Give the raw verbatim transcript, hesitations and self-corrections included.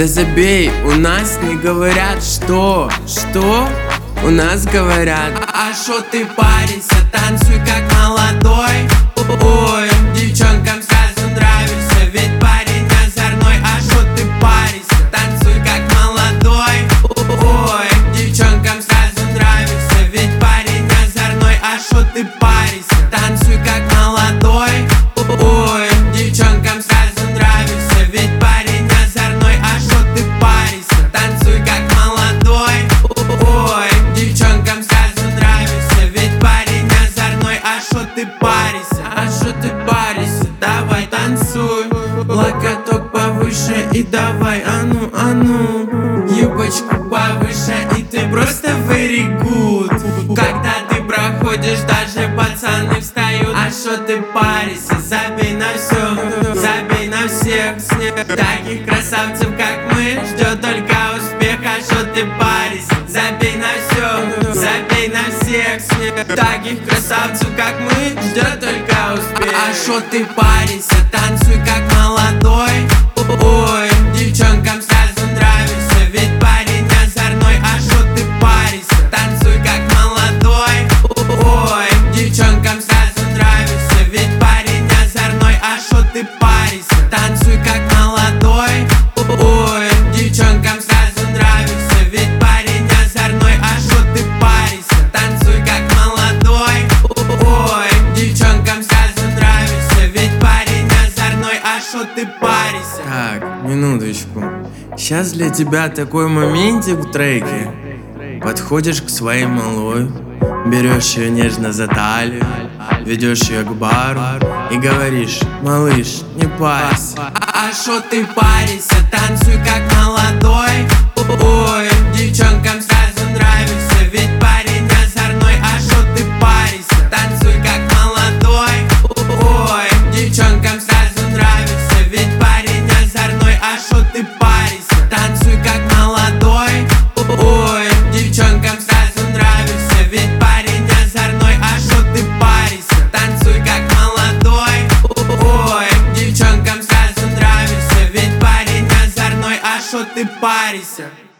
Да забей, у нас не говорят что? Что? У нас говорят: а шо ты паришься, танцуй как молодой. Ой, девчонкам сразу нравишься, ведь парень озорной. А шо ты паришься, танцуй как молодой. Ой, девчонкам сразу нравишься, ведь парень озорной. А шо ты паришься, танцуй как молодой. Ой, девчонкам сразу нравишься, ведь парень озорной. А шо ты паришься, танцуй как молодой. Ой, девчонкам сразу нравишься, ведь парень озорной. А шо ты паришься, а шо ты паришься, давай танцуй. Локоток повыше и давай, а ну, а ну. Юбочку повыше и ты просто very good. Когда ты проходишь, даже пацаны встают. А шо ты паришься, забей на все, забей на всех. Таких красавцев, как мы, ждет только успех. А шо ты паришься, забей на все, забей на всех. Таких красавцев, как мы, ждет только успех. А шо ты паришься, танцуй как молодой. Ой, девчонкам сразу нравишься, ведь парень озорной. А шо ты паришься, танцуй как молодой. Ой, девчонкам сразу нравишься, ведь парень озорной. А шо ты паришься, танцуй как молодой. Ой, девчонкам сразу нравишься, ведь парень озорной. А шо ты паришься, танцуй как молодой. Ой, девчонкам сразу нравишься, ведь парень озорной. А шо ты паришься. Так, минуточку. Сейчас для тебя такой моментик в треке. Подходишь к своей малой, берешь ее нежно за талию, ведешь ее к бару и говоришь: малыш, не парься. А шо ты паришься, танцуй как молодой. Ой, девчонкам сразу нравишься, ведь парень озорной. А шо ты паришься, танцуй как молодой. Ой, девчонкам сразу нравишься, ведь парень озорной. А шо ты паришься, танцуй как молодой. Ой, девчонкам сразу нравишься, ведь парень озорной. А шо ты паришься, танцуй как молодой. Ой, девчонкам сразу нравишься, ведь парень озорной. А шо ты паришься.